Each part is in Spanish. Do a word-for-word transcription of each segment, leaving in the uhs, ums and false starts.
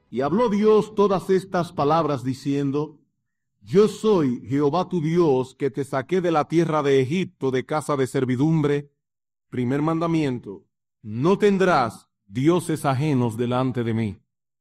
Y habló Dios todas estas palabras diciendo: Yo soy Jehová tu Dios, que te saqué de la tierra de Egipto, de casa de servidumbre. Primer mandamiento: no tendrás dioses ajenos delante de mí.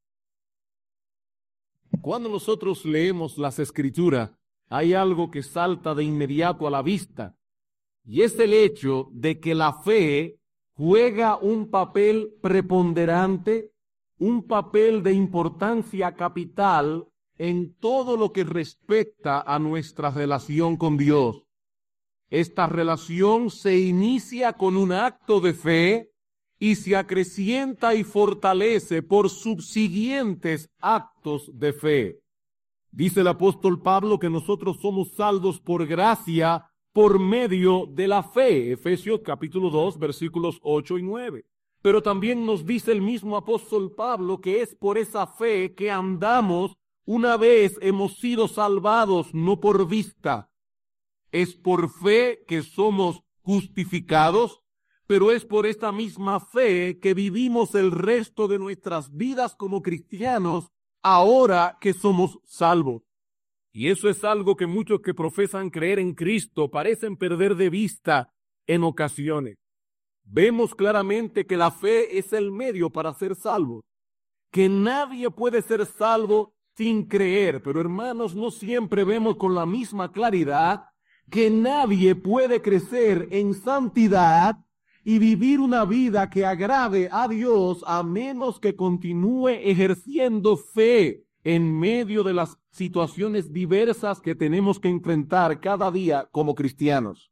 Cuando nosotros leemos las Escrituras, hay algo que salta de inmediato a la vista, y es el hecho de que la fe juega un papel preponderante, un papel de importancia capital en todo lo que respecta a nuestra relación con Dios. Esta relación se inicia con un acto de fe y se acrecienta y fortalece por subsiguientes actos de fe. Dice el apóstol Pablo que nosotros somos salvos por gracia por medio de la fe. Efesios capítulo dos, versículos ocho y nueve. Pero también nos dice el mismo apóstol Pablo que es por esa fe que andamos una vez hemos sido salvados, no por vista. Es por fe que somos justificados, pero es por esta misma fe que vivimos el resto de nuestras vidas como cristianos, ahora que somos salvos. Y eso es algo que muchos que profesan creer en Cristo parecen perder de vista en ocasiones. Vemos claramente que la fe es el medio para ser salvos, que nadie puede ser salvo sin creer, pero hermanos, no siempre vemos con la misma claridad que nadie puede crecer en santidad y vivir una vida que agrade a Dios a menos que continúe ejerciendo fe en medio de las situaciones diversas que tenemos que enfrentar cada día como cristianos.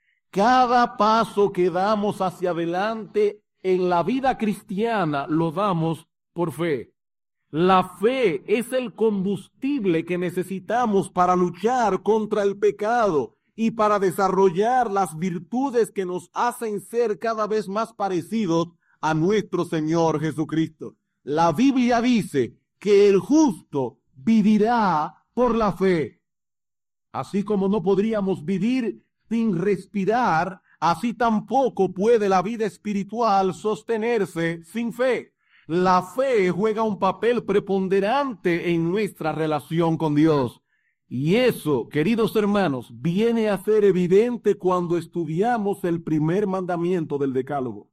Cada paso que damos hacia adelante en la vida cristiana lo damos por fe. La fe es el combustible que necesitamos para luchar contra el pecado y para desarrollar las virtudes que nos hacen ser cada vez más parecidos a nuestro Señor Jesucristo. La Biblia dice que el justo vivirá por la fe. Así como no podríamos vivir sin respirar, así tampoco puede la vida espiritual sostenerse sin fe. La fe juega un papel preponderante en nuestra relación con Dios. Y eso, queridos hermanos, viene a ser evidente cuando estudiamos el primer mandamiento del Decálogo.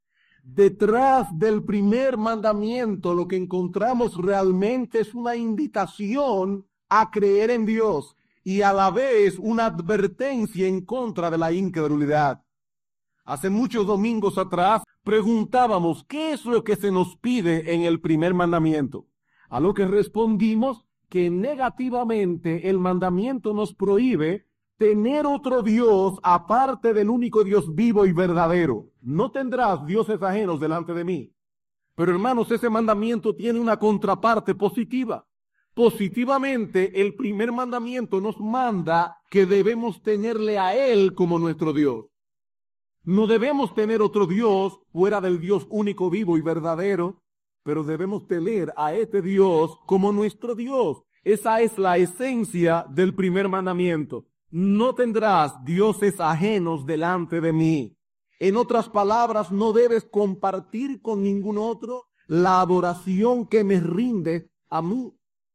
Detrás del primer mandamiento lo que encontramos realmente es una invitación a creer en Dios y a la vez una advertencia en contra de la incredulidad. Hace muchos domingos atrás preguntábamos qué es lo que se nos pide en el primer mandamiento, a lo que respondimos que negativamente el mandamiento nos prohíbe tener otro Dios aparte del único Dios vivo y verdadero. No tendrás dioses ajenos delante de mí. Pero hermanos, ese mandamiento tiene una contraparte positiva. Positivamente, el primer mandamiento nos manda que debemos tenerle a Él como nuestro Dios. No debemos tener otro Dios fuera del Dios único, vivo y verdadero, pero debemos tener a este Dios como nuestro Dios. Esa es la esencia del primer mandamiento. No tendrás dioses ajenos delante de mí. En otras palabras, no debes compartir con ningún otro la adoración que me rinde a mí.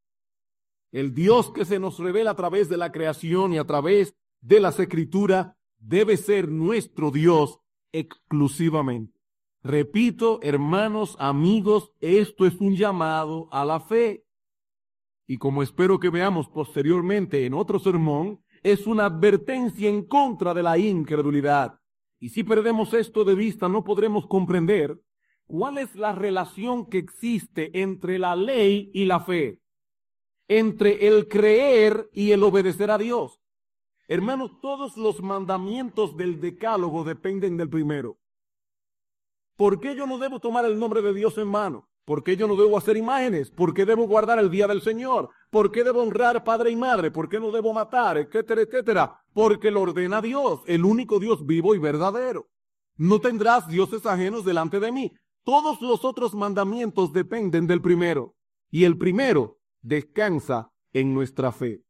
El Dios que se nos revela a través de la creación y a través de las Escrituras debe ser nuestro Dios exclusivamente. Repito, hermanos, amigos, esto es un llamado a la fe. Y como espero que veamos posteriormente en otro sermón, es una advertencia en contra de la incredulidad. Y si perdemos esto de vista, no podremos comprender cuál es la relación que existe entre la ley y la fe, entre el creer y el obedecer a Dios. Hermanos, todos los mandamientos del Decálogo dependen del primero. ¿Por qué yo no debo tomar el nombre de Dios en mano? ¿Por qué yo no debo hacer imágenes? ¿Por qué debo guardar el día del Señor? ¿Por qué debo honrar padre y madre? ¿Por qué no debo matar? Etcétera, etcétera. Porque lo ordena Dios, el único Dios vivo y verdadero. No tendrás dioses ajenos delante de mí. Todos los otros mandamientos dependen del primero. Y el primero descansa en nuestra fe.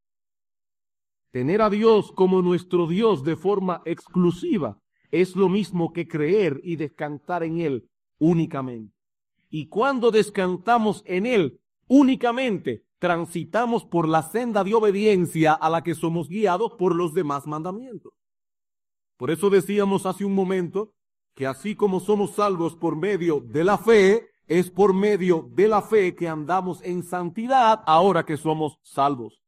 Tener a Dios como nuestro Dios de forma exclusiva es lo mismo que creer y descansar en Él únicamente. Y cuando descansamos en Él, únicamente transitamos por la senda de obediencia a la que somos guiados por los demás mandamientos. Por eso decíamos hace un momento que así como somos salvos por medio de la fe, es por medio de la fe que andamos en santidad ahora que somos salvos.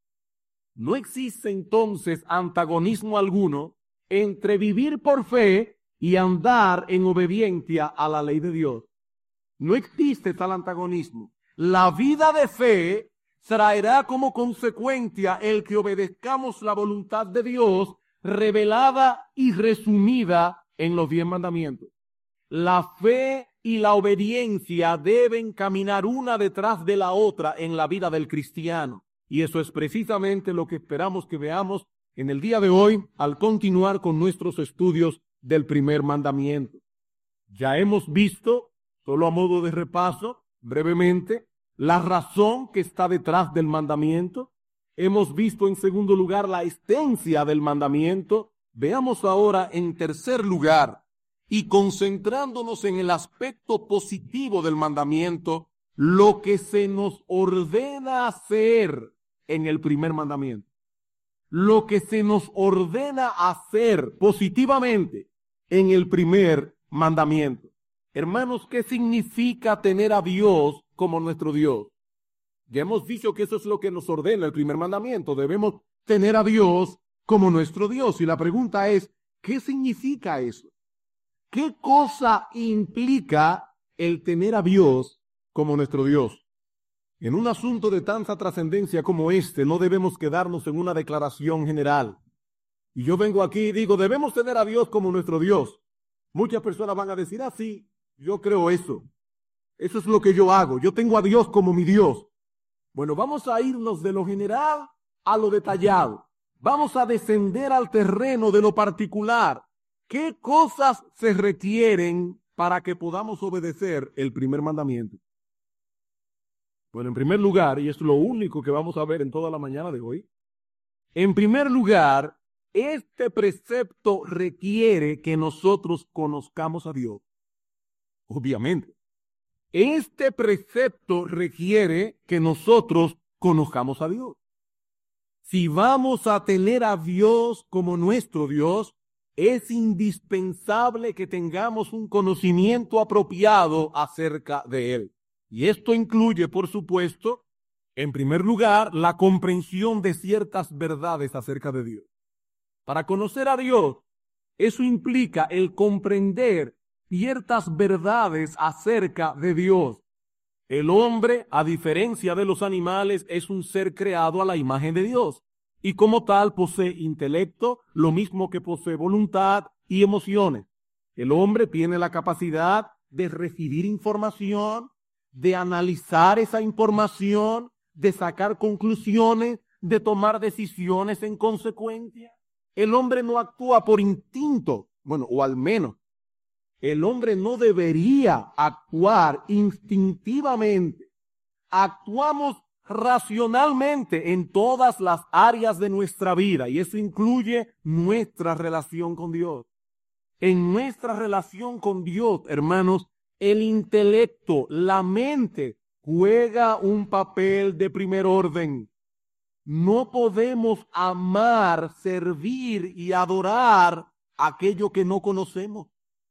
No existe entonces antagonismo alguno entre vivir por fe y andar en obediencia a la ley de Dios. No existe tal antagonismo. La vida de fe traerá como consecuencia el que obedezcamos la voluntad de Dios revelada y resumida en los diez mandamientos. La fe y la obediencia deben caminar una detrás de la otra en la vida del cristiano. Y eso es precisamente lo que esperamos que veamos en el día de hoy al continuar con nuestros estudios del primer mandamiento. Ya hemos visto, solo a modo de repaso, brevemente, la razón que está detrás del mandamiento. Hemos visto en segundo lugar la esencia del mandamiento. Veamos ahora en tercer lugar, y concentrándonos en el aspecto positivo del mandamiento, lo que se nos ordena hacer en el primer mandamiento. Lo que se nos ordena hacer positivamente en el primer mandamiento. Hermanos, ¿qué significa tener a Dios como nuestro Dios? Ya hemos dicho que eso es lo que nos ordena el primer mandamiento. Debemos tener a Dios como nuestro Dios. Y la pregunta es, ¿qué significa eso? ¿Qué cosa implica el tener a Dios como nuestro Dios? En un asunto de tanta trascendencia como este, no debemos quedarnos en una declaración general. Y yo vengo aquí y digo, debemos tener a Dios como nuestro Dios. Muchas personas van a decir, ah, sí, yo creo eso. Eso es lo que yo hago. Yo tengo a Dios como mi Dios. Bueno, vamos a irnos de lo general a lo detallado. Vamos a descender al terreno de lo particular. ¿Qué cosas se requieren para que podamos obedecer el primer mandamiento? Bueno, en primer lugar, y es lo único que vamos a ver en toda la mañana de hoy, en primer lugar, este precepto requiere que nosotros conozcamos a Dios. Obviamente. Este precepto requiere que nosotros conozcamos a Dios. Si vamos a tener a Dios como nuestro Dios, es indispensable que tengamos un conocimiento apropiado acerca de Él. Y esto incluye, por supuesto, en primer lugar, la comprensión de ciertas verdades acerca de Dios. Para conocer a Dios, eso implica el comprender ciertas verdades acerca de Dios. El hombre, a diferencia de los animales, es un ser creado a la imagen de Dios. Y como tal posee intelecto, lo mismo que posee voluntad y emociones. El hombre tiene la capacidad de recibir información, de analizar esa información, de sacar conclusiones, de tomar decisiones en consecuencia. El hombre no actúa por instinto, bueno, o al menos, el hombre no debería actuar instintivamente. Actuamos racionalmente en todas las áreas de nuestra vida y eso incluye nuestra relación con Dios. En nuestra relación con Dios, hermanos, el intelecto, la mente, juega un papel de primer orden. No podemos amar, servir y adorar aquello que no conocemos.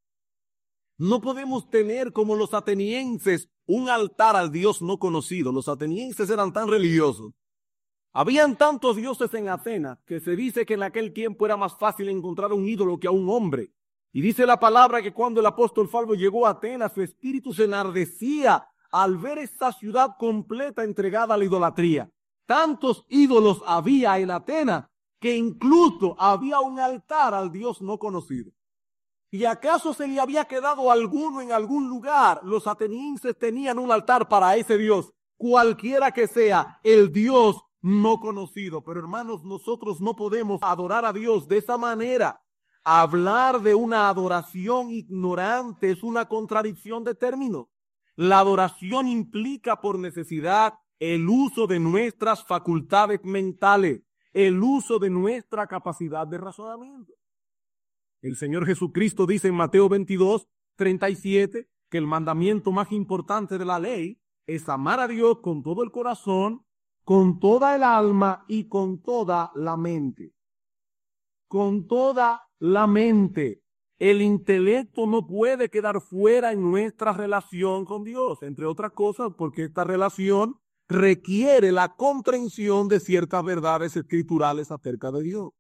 No podemos tener como los atenienses un altar al Dios no conocido. Los atenienses eran tan religiosos. Habían tantos dioses en Atenas que se dice que en aquel tiempo era más fácil encontrar un ídolo que a un hombre. Y dice la palabra que cuando el apóstol Pablo llegó a Atenas, su espíritu se enardecía al ver esta ciudad completa entregada a la idolatría. Tantos ídolos había en Atenas que incluso había un altar al Dios no conocido. ¿Y acaso se le había quedado alguno en algún lugar? Los atenienses tenían un altar para ese Dios, cualquiera que sea el Dios no conocido. Pero hermanos, nosotros no podemos adorar a Dios de esa manera. Hablar de una adoración ignorante es una contradicción de términos. La adoración implica por necesidad el uso de nuestras facultades mentales, el uso de nuestra capacidad de razonamiento. El Señor Jesucristo dice en Mateo veintidós, treinta y siete, que el mandamiento más importante de la ley es amar a Dios con todo el corazón, con toda el alma y con toda la mente. Con toda la mente. El intelecto no puede quedar fuera en nuestra relación con Dios, entre otras cosas porque esta relación requiere la comprensión de ciertas verdades escriturales acerca de Dios.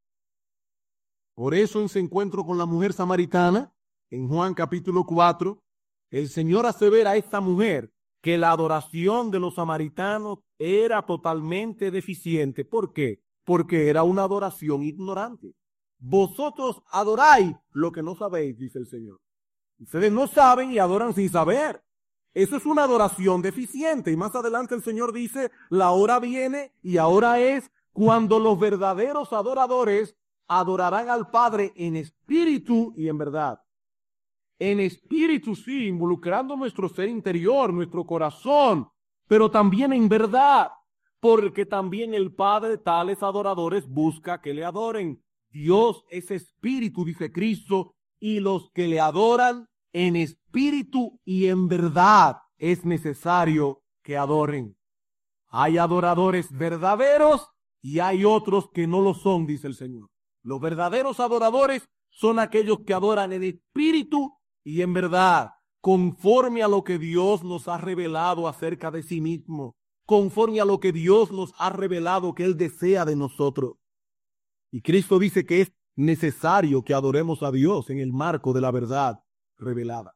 Por eso en ese encuentro con la mujer samaritana, en Juan capítulo cuatro, el Señor asevera a esta mujer que la adoración de los samaritanos era totalmente deficiente. ¿Por qué? Porque era una adoración ignorante. Vosotros adoráis lo que no sabéis, dice el Señor. Ustedes no saben y adoran sin saber. Eso es una adoración deficiente. Y más adelante el Señor dice, la hora viene y ahora es cuando los verdaderos adoradores adorarán al Padre en espíritu y en verdad. En espíritu, sí, involucrando nuestro ser interior, nuestro corazón, pero también en verdad, porque también el Padre de tales adoradores busca que le adoren. Dios es espíritu, dice Cristo, y los que le adoran en espíritu y en verdad es necesario que adoren. Hay adoradores verdaderos y hay otros que no lo son, dice el Señor. Los verdaderos adoradores son aquellos que adoran en espíritu y en verdad, conforme a lo que Dios nos ha revelado acerca de sí mismo, conforme a lo que Dios nos ha revelado que Él desea de nosotros. Y Cristo dice que es necesario que adoremos a Dios en el marco de la verdad revelada.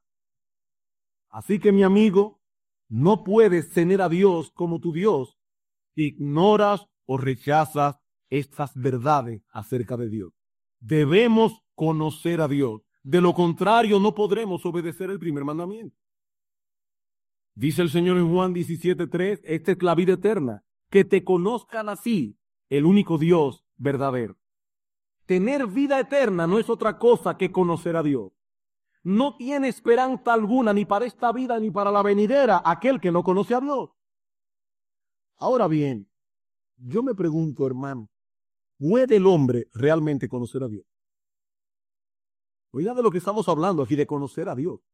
Así que, mi amigo, no puedes tener a Dios como tu Dios si ignoras o rechazas estas verdades acerca de Dios. Debemos conocer a Dios. De lo contrario, no podremos obedecer el primer mandamiento. Dice el Señor en Juan diecisiete tres, esta es la vida eterna, que te conozcan así, el único Dios verdadero. Tener vida eterna no es otra cosa que conocer a Dios. No tiene esperanza alguna ni para esta vida ni para la venidera aquel que no conoce a Dios. Ahora bien, yo me pregunto, hermano, ¿puede el hombre realmente conocer a Dios? Oiga de lo que estamos hablando aquí, de conocer a Dios.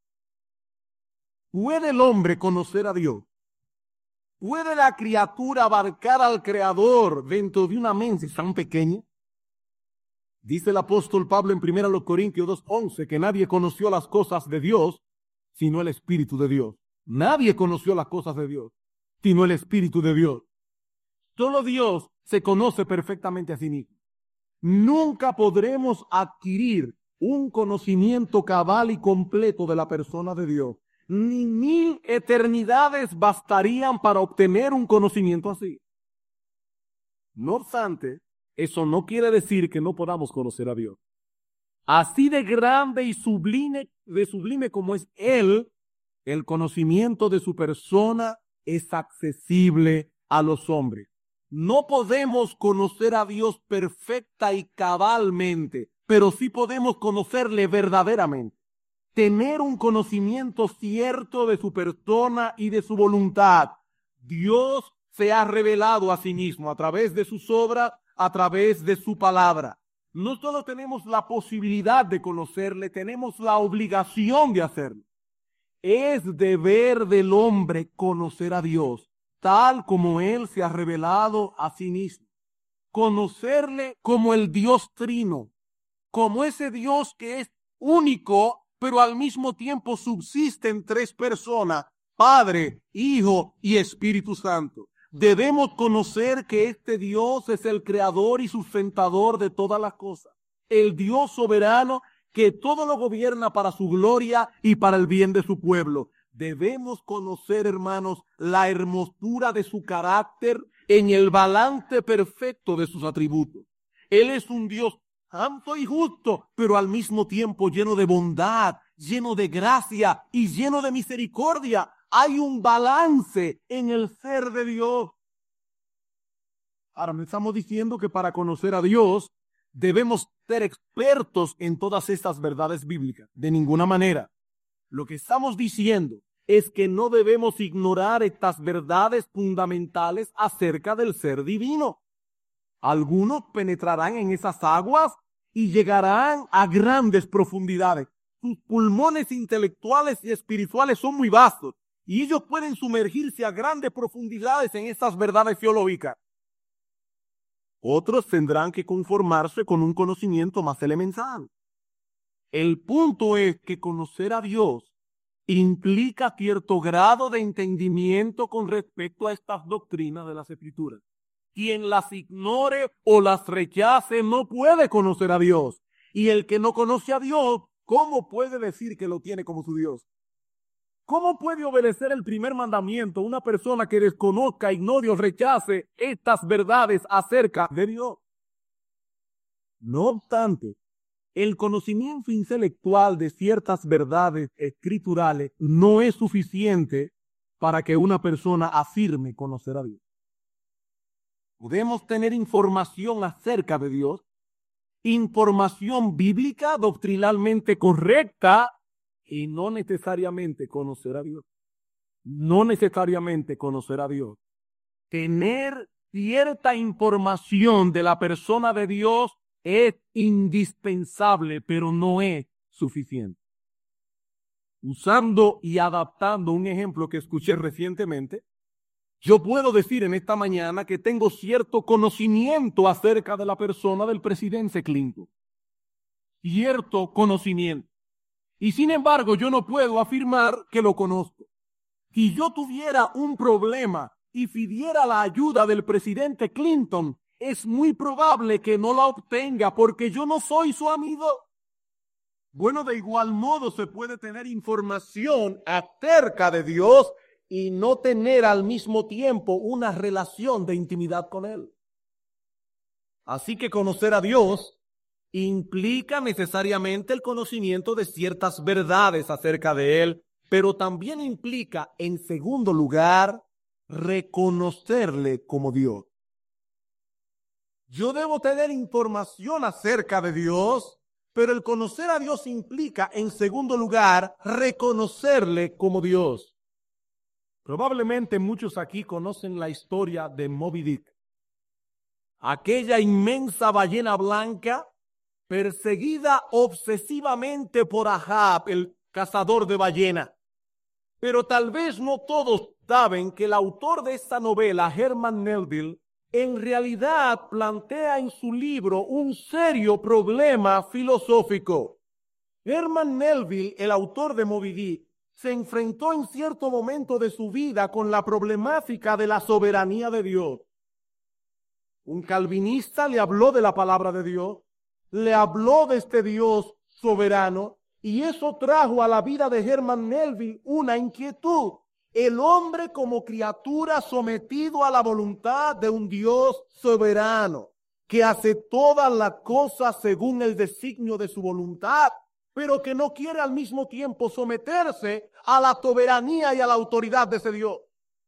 ¿Puede el hombre conocer a Dios? ¿Puede la criatura abarcar al Creador dentro de una mente tan pequeña? Dice el apóstol Pablo en primera Corintios dos once que nadie conoció las cosas de Dios sino el Espíritu de Dios. Nadie conoció las cosas de Dios sino el Espíritu de Dios. Solo Dios se conoce perfectamente a sí mismo. Nunca podremos adquirir un conocimiento cabal y completo de la persona de Dios. Ni mil eternidades bastarían para obtener un conocimiento así. No obstante, eso no quiere decir que no podamos conocer a Dios. Así de grande y sublime, de sublime como es Él, el conocimiento de su persona es accesible a los hombres. No podemos conocer a Dios perfecta y cabalmente, pero sí podemos conocerle verdaderamente. Tener un conocimiento cierto de su persona y de su voluntad. Dios se ha revelado a sí mismo a través de sus obras, a través de su palabra. No solo tenemos la posibilidad de conocerle, tenemos la obligación de hacerlo. Es deber del hombre conocer a Dios, tal como Él se ha revelado a sí mismo. Conocerle como el Dios trino, como ese Dios que es único, pero al mismo tiempo subsiste en tres personas, Padre, Hijo y Espíritu Santo. Debemos conocer que este Dios es el creador y sustentador de todas las cosas. El Dios soberano que todo lo gobierna para su gloria y para el bien de su pueblo. Debemos conocer, hermanos, la hermosura de su carácter en el balance perfecto de sus atributos. Él es un Dios santo y justo, pero al mismo tiempo lleno de bondad, lleno de gracia y lleno de misericordia. Hay un balance en el ser de Dios. Ahora, no estamos diciendo que para conocer a Dios debemos ser expertos en todas estas verdades bíblicas. De ninguna manera. Lo que estamos diciendo es que no debemos ignorar estas verdades fundamentales acerca del ser divino. Algunos penetrarán en esas aguas y llegarán a grandes profundidades. sus pulmones intelectuales y espirituales son muy vastos y ellos pueden sumergirse a grandes profundidades en estas verdades teológicas. Otros tendrán que conformarse con un conocimiento más elemental. El punto es que conocer a Dios implica cierto grado de entendimiento con respecto a estas doctrinas de las Escrituras. Quien las ignore o las rechace no puede conocer a Dios. Y el que no conoce a Dios, ¿cómo puede decir que lo tiene como su Dios? ¿Cómo puede obedecer el primer mandamiento una persona que desconozca, ignore o rechace estas verdades acerca de Dios? No obstante, el conocimiento intelectual de ciertas verdades escriturales no es suficiente para que una persona afirme conocer a Dios. Podemos tener información acerca de Dios, información bíblica doctrinalmente correcta, y no necesariamente conocer a Dios. No necesariamente conocer a Dios. Tener cierta información de la persona de Dios es indispensable, pero no es suficiente. Usando y adaptando un ejemplo que escuché recientemente, yo puedo decir en esta mañana que tengo cierto conocimiento acerca de la persona del presidente Clinton. Cierto conocimiento. Y sin embargo, yo no puedo afirmar que lo conozco. Si yo tuviera un problema y pidiera la ayuda del presidente Clinton, es muy probable que no la obtenga porque yo no soy su amigo. Bueno, de igual modo se puede tener información acerca de Dios y no tener al mismo tiempo una relación de intimidad con Él. Así que conocer a Dios implica necesariamente el conocimiento de ciertas verdades acerca de Él, pero también implica, en segundo lugar, reconocerle como Dios. Yo debo tener información acerca de Dios, pero el conocer a Dios implica, en segundo lugar, reconocerle como Dios. Probablemente muchos aquí conocen la historia de Moby Dick, aquella inmensa ballena blanca perseguida obsesivamente por Ahab, el cazador de ballena. Pero tal vez no todos saben que el autor de esta novela, Herman Melville, en realidad plantea en su libro un serio problema filosófico. Herman Melville, el autor de Moby Dick, se enfrentó en cierto momento de su vida con la problemática de la soberanía de Dios. Un calvinista le habló de la palabra de Dios, le habló de este Dios soberano, y eso trajo a la vida de Herman Melville una inquietud. El hombre como criatura sometido a la voluntad de un Dios soberano, que hace todas las cosas según el designio de su voluntad, pero que no quiere al mismo tiempo someterse a la soberanía y a la autoridad de ese Dios.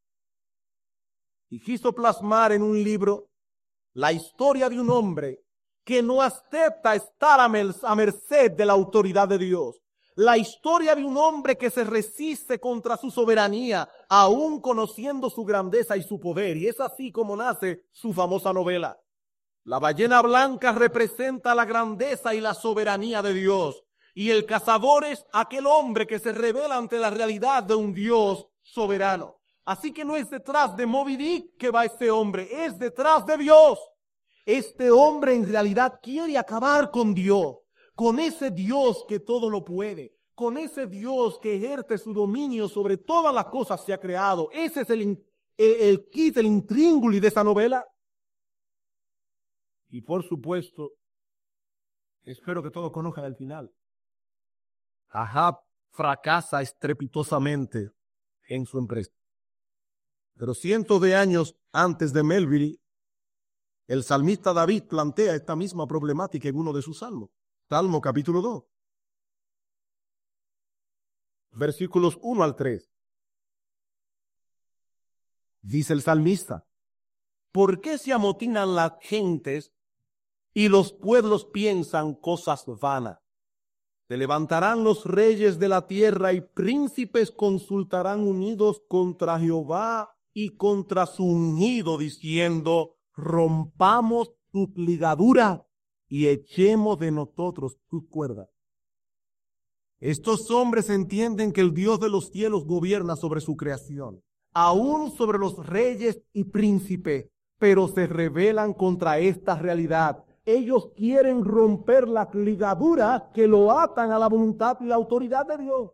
Y quiso plasmar en un libro la historia de un hombre que no acepta estar a merced de la autoridad de Dios. La historia de un hombre que se resiste contra su soberanía, aún conociendo su grandeza y su poder. Y es así como nace su famosa novela. La ballena blanca representa la grandeza y la soberanía de Dios. Y el cazador es aquel hombre que se revela ante la realidad de un Dios soberano. Así que no es detrás de Moby Dick que va este hombre, es detrás de Dios. Este hombre en realidad quiere acabar con Dios, con ese Dios que todo lo puede, con ese Dios que ejerce su dominio sobre todas las cosas que ha creado. Ese es el, el, el kit, el intríngulis de esa novela. Y por supuesto, espero que todos conozcan el final. Ahab fracasa estrepitosamente en su empresa. Pero cientos de años antes de Melville, el salmista David plantea esta misma problemática en uno de sus salmos. Salmo capítulo dos. Versículos uno al tres. Dice el salmista: ¿por qué se amotinan las gentes y los pueblos piensan cosas vanas? Se levantarán los reyes de la tierra y príncipes consultarán unidos contra Jehová y contra su ungido, diciendo: rompamos sus ligaduras y echemos de nosotros sus cuerdas. Estos hombres entienden que el Dios de los cielos gobierna sobre su creación, aún sobre los reyes y príncipes, pero se rebelan contra esta realidad. Ellos quieren romper las ligaduras que lo atan a la voluntad y la autoridad de Dios.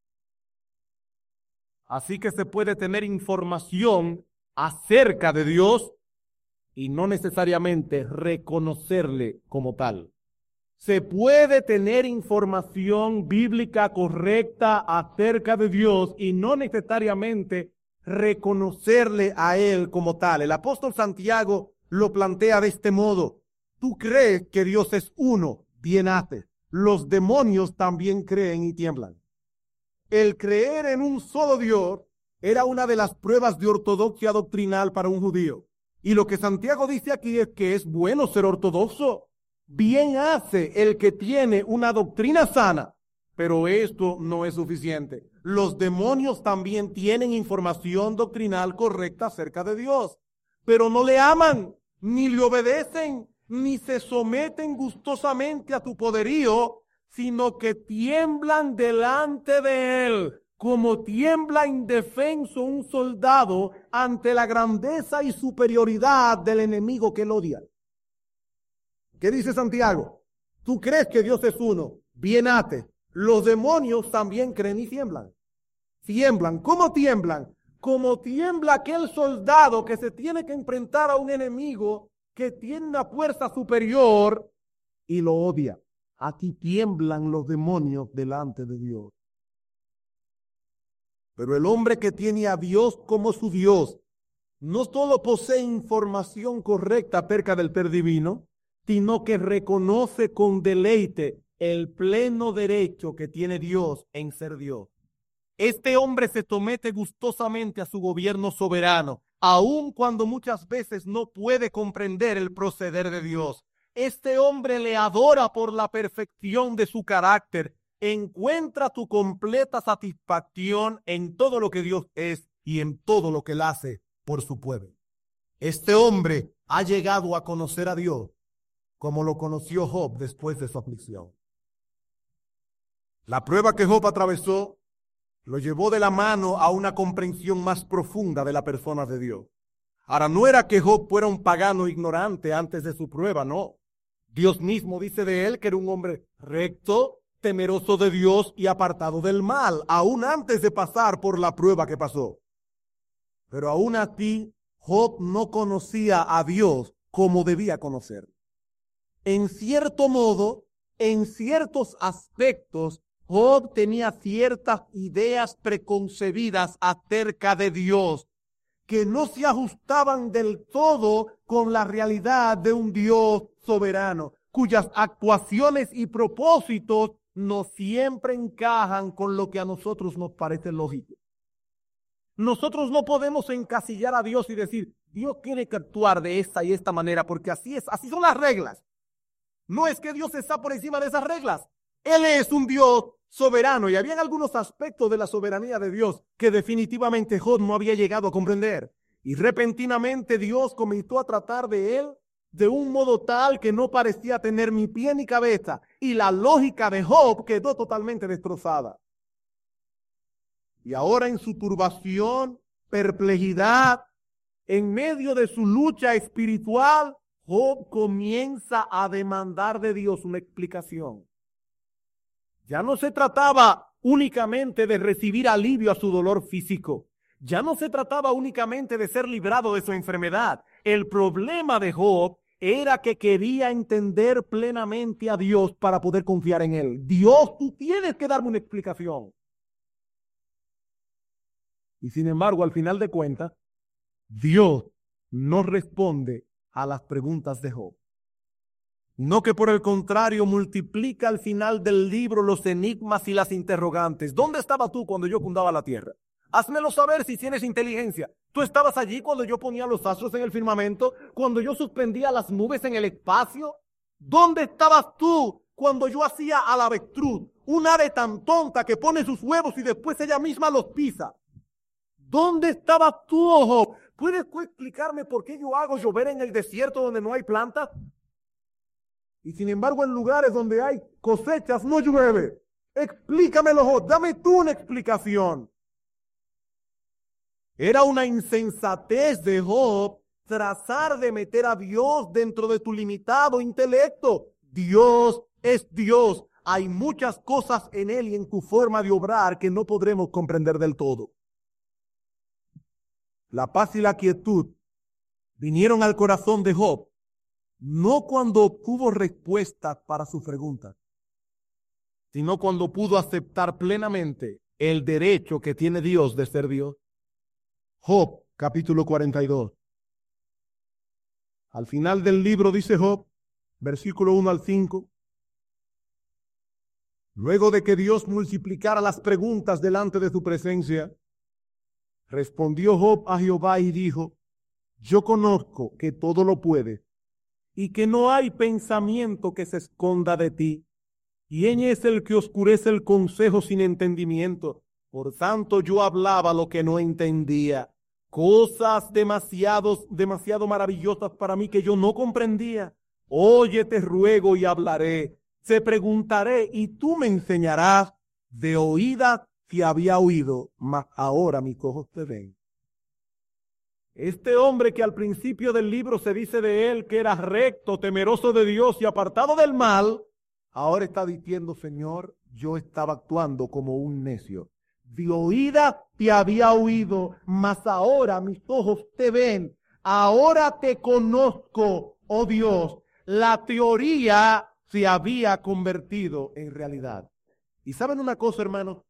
Así que se puede tener información acerca de Dios y no necesariamente reconocerle como tal. Se puede tener información bíblica correcta acerca de Dios y no necesariamente reconocerle a Él como tal. El apóstol Santiago lo plantea de este modo. Tú crees que Dios es uno, bien haces. Los demonios también creen y tiemblan. El creer en un solo Dios era una de las pruebas de ortodoxia doctrinal para un judío. Y lo que Santiago dice aquí es que es bueno ser ortodoxo. Bien hace el que tiene una doctrina sana, pero esto no es suficiente. Los demonios también tienen información doctrinal correcta acerca de Dios, pero no le aman, ni le obedecen, ni se someten gustosamente a tu poderío, sino que tiemblan delante de Él, como tiembla indefenso un soldado ante la grandeza y superioridad del enemigo que él odia. ¿Qué dice Santiago? Tú crees que Dios es uno, bien haces. Los demonios también creen y tiemblan. Tiemblan. ¿Cómo tiemblan? Como tiembla aquel soldado que se tiene que enfrentar a un enemigo que tiene una fuerza superior y lo odia. Aquí tiemblan los demonios delante de Dios. Pero el hombre que tiene a Dios como su Dios no solo posee información correcta acerca del ser divino, sino que reconoce con deleite el pleno derecho que tiene Dios en ser Dios. Este hombre se somete gustosamente a su gobierno soberano, aun cuando muchas veces no puede comprender el proceder de Dios. Este hombre le adora por la perfección de su carácter, encuentra tu completa satisfacción en todo lo que Dios es y en todo lo que Él hace por su pueblo. Este hombre ha llegado a conocer a Dios como lo conoció Job después de su aflicción. La prueba que Job atravesó lo llevó de la mano a una comprensión más profunda de la persona de Dios. Ahora, no era que Job fuera un pagano ignorante antes de su prueba, no. Dios mismo dice de él que era un hombre recto, temeroso de Dios y apartado del mal, aún antes de pasar por la prueba que pasó. Pero aún así, Job no conocía a Dios como debía conocer. En cierto modo, en ciertos aspectos, Job tenía ciertas ideas preconcebidas acerca de Dios que no se ajustaban del todo con la realidad de un Dios soberano, cuyas actuaciones y propósitos no siempre encajan con lo que a nosotros nos parece lógico. Nosotros no podemos encasillar a Dios y decir, Dios tiene que actuar de esta y esta manera, porque así es, así son las reglas. No es que Dios está por encima de esas reglas. Él es un Dios soberano y habían algunos aspectos de la soberanía de Dios que definitivamente Job no había llegado a comprender. Y repentinamente Dios comenzó a tratar de él de un modo tal que no parecía tener ni pie ni cabeza. Y la lógica de Job quedó totalmente destrozada. Y ahora en su turbación, perplejidad, en medio de su lucha espiritual, Job comienza a demandar de Dios una explicación. Ya no se trataba únicamente de recibir alivio a su dolor físico. Ya no se trataba únicamente de ser librado de su enfermedad. El problema de Job era que quería entender plenamente a Dios para poder confiar en Él. Dios, tú tienes que darme una explicación. Y sin embargo, al final de cuentas, Dios no responde a las preguntas de Job. No, que por el contrario multiplica al final del libro los enigmas y las interrogantes. ¿Dónde estabas tú cuando yo fundaba la tierra? Házmelo saber si tienes inteligencia. ¿Tú estabas allí cuando yo ponía los astros en el firmamento? ¿Cuando yo suspendía las nubes en el espacio? ¿Dónde estabas tú cuando yo hacía a la avestruz, un ave tan tonta que pone sus huevos y después ella misma los pisa? ¿Dónde estabas tú, oh Job? ¿Puedes explicarme por qué yo hago llover en el desierto donde no hay plantas? Y sin embargo, en lugares donde hay cosechas no llueve. Explícamelo, Job, dame tú una explicación. Era una insensatez de Job trazar de meter a Dios dentro de tu limitado intelecto. Dios es Dios. Hay muchas cosas en Él y en tu forma de obrar que no podremos comprender del todo. La paz y la quietud vinieron al corazón de Job, no cuando obtuvo respuestas para sus preguntas, sino cuando pudo aceptar plenamente el derecho que tiene Dios de ser Dios. Job, capítulo cuarenta y dos. Al final del libro dice Job, versículo uno al cinco, luego de que Dios multiplicara las preguntas delante de su presencia, respondió Job a Jehová y dijo, yo conozco que todo lo puedes y que no hay pensamiento que se esconda de ti. ¿Quién es el que oscurece el consejo sin entendimiento? Por tanto yo hablaba lo que no entendía, cosas demasiado, demasiado maravillosas para mí que yo no comprendía. Oye, te ruego y hablaré, te preguntaré y tú me enseñarás. De oídas te había oído, mas ahora mis ojos te ven. Este hombre que al principio del libro se dice de él que era recto, temeroso de Dios y apartado del mal, ahora está diciendo, Señor, yo estaba actuando como un necio. De oída te había oído, mas ahora mis ojos te ven. Ahora te conozco, oh Dios. La teoría se había convertido en realidad. Y ¿saben una cosa, hermanos?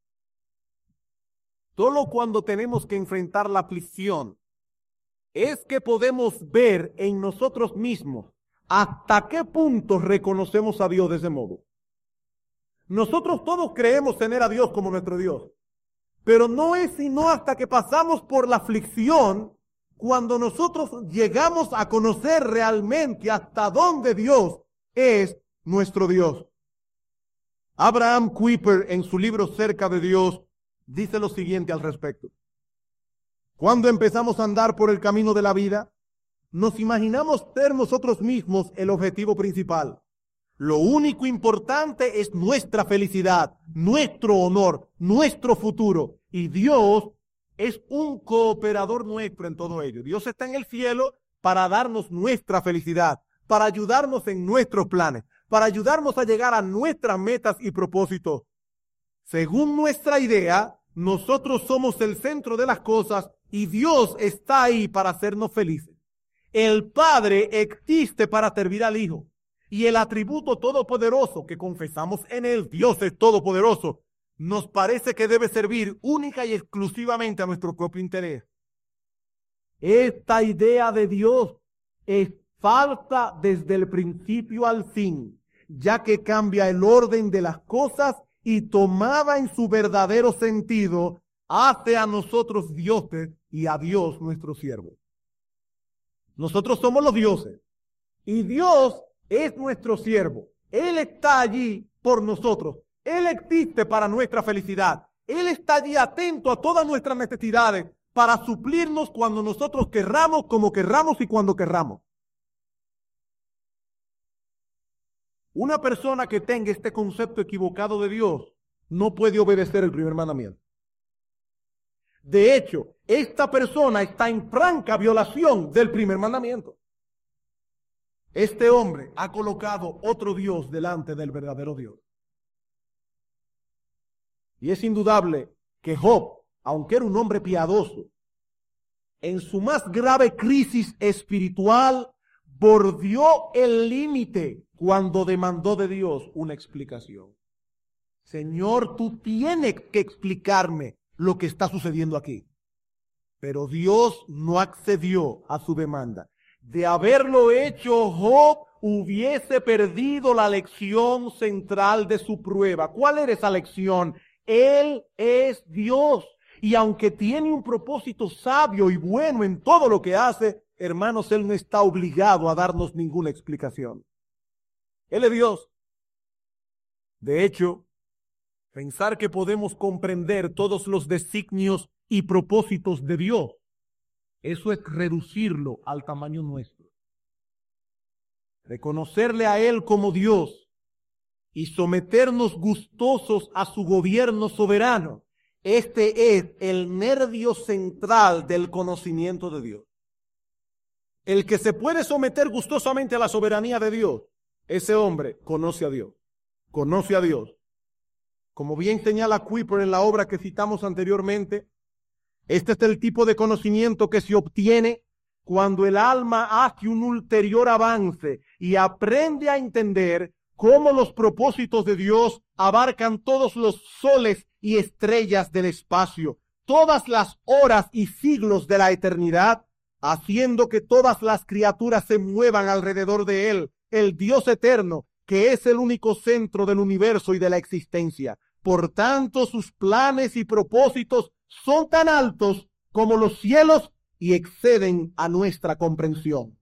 Solo cuando tenemos que enfrentar la aflicción es que podemos ver en nosotros mismos hasta qué punto reconocemos a Dios de ese modo. Nosotros todos creemos tener a Dios como nuestro Dios, pero no es sino hasta que pasamos por la aflicción cuando nosotros llegamos a conocer realmente hasta dónde Dios es nuestro Dios. Abraham Kuyper, en su libro Cerca de Dios, dice lo siguiente al respecto. Cuando empezamos a andar por el camino de la vida, nos imaginamos ser nosotros mismos el objetivo principal. Lo único importante es nuestra felicidad, nuestro honor, nuestro futuro. Y Dios es un cooperador nuestro en todo ello. Dios está en el cielo para darnos nuestra felicidad, para ayudarnos en nuestros planes, para ayudarnos a llegar a nuestras metas y propósitos. Según nuestra idea, nosotros somos el centro de las cosas y Dios está ahí para hacernos felices. El Padre existe para servir al Hijo. Y el atributo todopoderoso que confesamos en Él, Dios es todopoderoso, nos parece que debe servir única y exclusivamente a nuestro propio interés. Esta idea de Dios es falsa desde el principio al fin, ya que cambia el orden de las cosas y tomada en su verdadero sentido, hace a nosotros dioses y a Dios nuestro siervo. Nosotros somos los dioses y Dios es nuestro siervo. Él está allí por nosotros. Él existe para nuestra felicidad. Él está allí atento a todas nuestras necesidades para suplirnos cuando nosotros querramos, como querramos y cuando querramos. Una persona que tenga este concepto equivocado de Dios no puede obedecer el primer mandamiento. De hecho, esta persona está en franca violación del primer mandamiento. Este hombre ha colocado otro Dios delante del verdadero Dios. Y es indudable que Job, aunque era un hombre piadoso, en su más grave crisis espiritual, bordeó el límite cuando demandó de Dios una explicación. Señor, tú tienes que explicarme lo que está sucediendo aquí. Pero Dios no accedió a su demanda. De haberlo hecho, Job hubiese perdido la lección central de su prueba. ¿Cuál era esa lección? Él es Dios. Y aunque tiene un propósito sabio y bueno en todo lo que hace, hermanos, Él no está obligado a darnos ninguna explicación. Él es Dios. De hecho, pensar que podemos comprender todos los designios y propósitos de Dios, eso es reducirlo al tamaño nuestro. Reconocerle a Él como Dios y someternos gustosos a su gobierno soberano. Este es el nervio central del conocimiento de Dios. El que se puede someter gustosamente a la soberanía de Dios, ese hombre conoce a Dios, conoce a Dios. Como bien señala Kuyper en la obra que citamos anteriormente, este es el tipo de conocimiento que se obtiene cuando el alma hace un ulterior avance y aprende a entender cómo los propósitos de Dios abarcan todos los soles y estrellas del espacio, todas las horas y siglos de la eternidad, haciendo que todas las criaturas se muevan alrededor de Él, el Dios eterno, que es el único centro del universo y de la existencia. Por tanto, sus planes y propósitos son tan altos como los cielos y exceden a nuestra comprensión.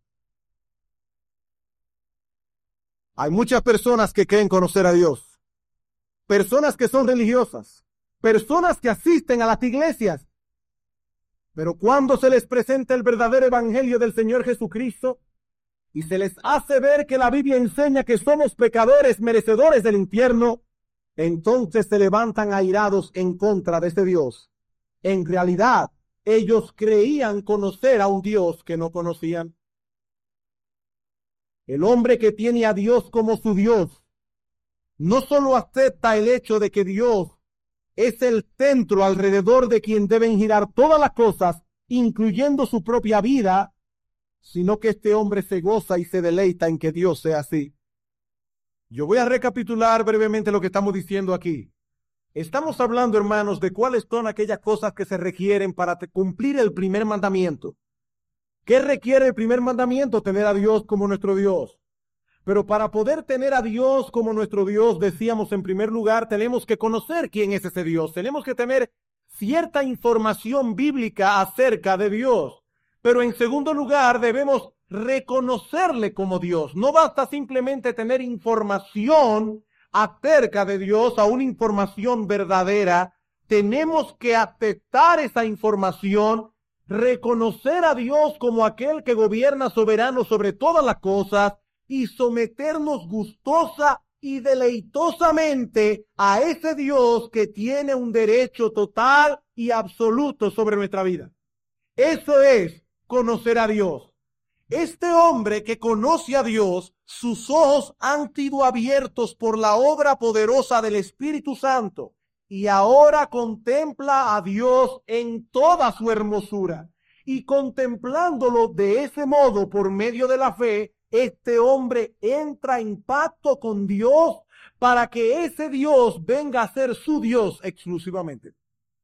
Hay muchas personas que creen conocer a Dios, personas que son religiosas, personas que asisten a las iglesias, pero cuando se les presenta el verdadero evangelio del Señor Jesucristo y se les hace ver que la Biblia enseña que somos pecadores merecedores del infierno, entonces se levantan airados en contra de ese Dios. En realidad, ellos creían conocer a un Dios que no conocían. El hombre que tiene a Dios como su Dios no solo acepta el hecho de que Dios es el centro alrededor de quien deben girar todas las cosas, incluyendo su propia vida, sino que este hombre se goza y se deleita en que Dios sea así. Yo voy a recapitular brevemente lo que estamos diciendo aquí. Estamos hablando, hermanos, de cuáles son aquellas cosas que se requieren para cumplir el primer mandamiento. ¿Qué requiere el primer mandamiento? Tener a Dios como nuestro Dios. Pero para poder tener a Dios como nuestro Dios, decíamos en primer lugar, tenemos que conocer quién es ese Dios. Tenemos que tener cierta información bíblica acerca de Dios. Pero en segundo lugar, debemos reconocerle como Dios. No basta simplemente tener información acerca de Dios, a una información verdadera. Tenemos que aceptar esa información, reconocer a Dios como aquel que gobierna soberano sobre todas las cosas y someternos gustosa y deleitosamente a ese Dios que tiene un derecho total y absoluto sobre nuestra vida. Eso es conocer a Dios. Este hombre que conoce a Dios, sus ojos han sido abiertos por la obra poderosa del Espíritu Santo y ahora contempla a Dios en toda su hermosura. Y contemplándolo de ese modo por medio de la fe, este hombre entra en pacto con Dios para que ese Dios venga a ser su Dios exclusivamente.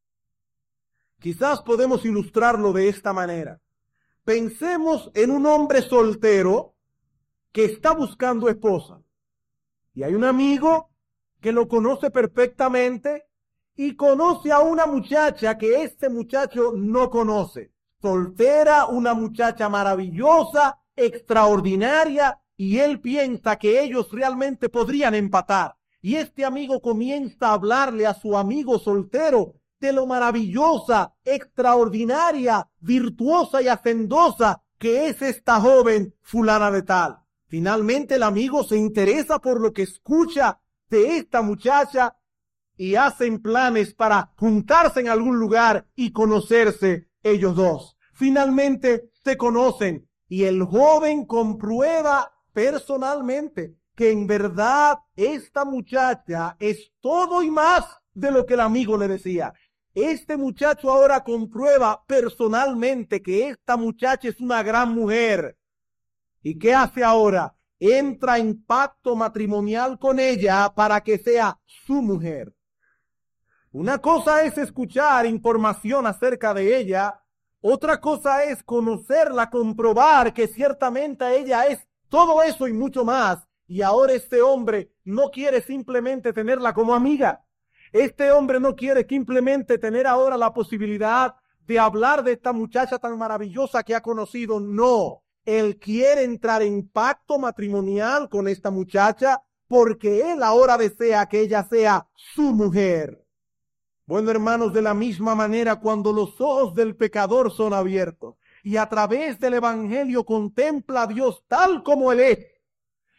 Quizás podemos ilustrarlo de esta manera. Pensemos en un hombre soltero que está buscando esposa. Y hay un amigo que lo conoce perfectamente y conoce a una muchacha que este muchacho no conoce. Soltera, una muchacha maravillosa, extraordinaria, y él piensa que ellos realmente podrían empatar. Y este amigo comienza a hablarle a su amigo soltero de lo maravillosa, extraordinaria, virtuosa y hacendosa que es esta joven fulana de tal. Finalmente el amigo se interesa por lo que escucha de esta muchacha y hacen planes para juntarse en algún lugar y conocerse ellos dos. Finalmente se conocen y el joven comprueba personalmente que en verdad esta muchacha es todo y más de lo que el amigo le decía. Este muchacho ahora comprueba personalmente que esta muchacha es una gran mujer. ¿Y qué hace ahora? Entra en pacto matrimonial con ella para que sea su mujer. Una cosa es escuchar información acerca de ella, otra cosa es conocerla, comprobar que ciertamente ella es todo eso y mucho más. Y ahora este hombre no quiere simplemente tenerla como amiga. Este hombre no quiere simplemente tener ahora la posibilidad de hablar de esta muchacha tan maravillosa que ha conocido. No, él quiere entrar en pacto matrimonial con esta muchacha porque él ahora desea que ella sea su mujer. Bueno, hermanos, de la misma manera, cuando los ojos del pecador son abiertos y a través del evangelio contempla a Dios tal como él es,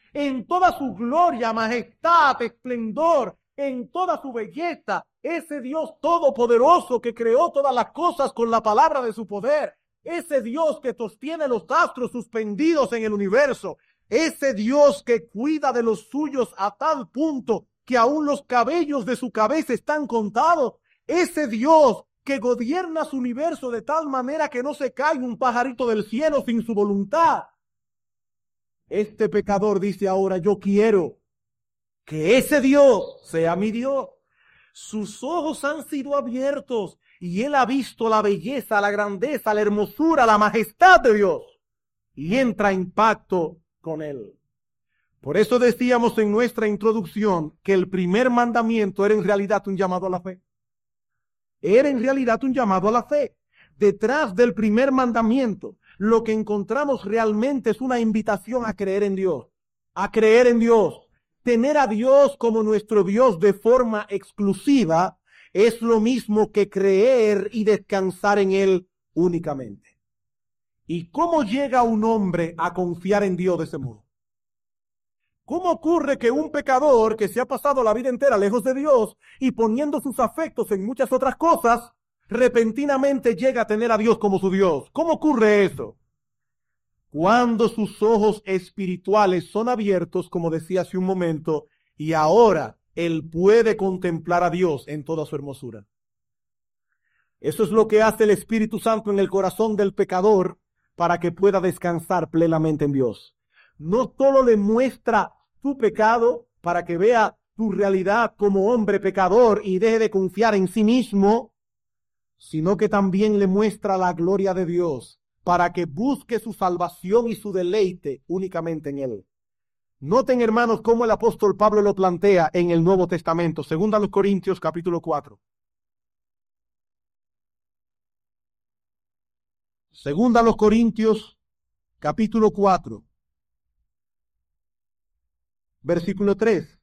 en toda su gloria, majestad, esplendor, en toda su belleza, ese Dios todopoderoso que creó todas las cosas con la palabra de su poder, ese Dios que sostiene los astros suspendidos en el universo, ese Dios que cuida de los suyos a tal punto que aún los cabellos de su cabeza están contados, ese Dios que gobierna su universo de tal manera que no se cae un pajarito del cielo sin su voluntad. Este pecador dice ahora, yo quiero que ese Dios sea mi Dios. Sus ojos han sido abiertos y él ha visto la belleza, la grandeza, la hermosura, la majestad de Dios y entra en pacto con él. Por eso decíamos en nuestra introducción que el primer mandamiento era en realidad un llamado a la fe. Era en realidad un llamado a la fe. Detrás del primer mandamiento, lo que encontramos realmente es una invitación a creer en Dios, a creer en Dios. Tener a Dios como nuestro Dios de forma exclusiva es lo mismo que creer y descansar en Él únicamente. ¿Y cómo llega un hombre a confiar en Dios de ese modo? ¿Cómo ocurre que un pecador que se ha pasado la vida entera lejos de Dios y poniendo sus afectos en muchas otras cosas, repentinamente llega a tener a Dios como su Dios? ¿Cómo ocurre eso? Cuando sus ojos espirituales son abiertos, como decía hace un momento, y ahora él puede contemplar a Dios en toda su hermosura. Eso es lo que hace el Espíritu Santo en el corazón del pecador para que pueda descansar plenamente en Dios. No solo le muestra tu pecado para que vea tu realidad como hombre pecador y deje de confiar en sí mismo, sino que también le muestra la gloria de Dios para que busque su salvación y su deleite únicamente en Él. Noten, hermanos, cómo el apóstol Pablo lo plantea en el Nuevo Testamento, segunda a los Corintios, capítulo cuatro. Segunda a los Corintios, capítulo cuatro. Versículo tres.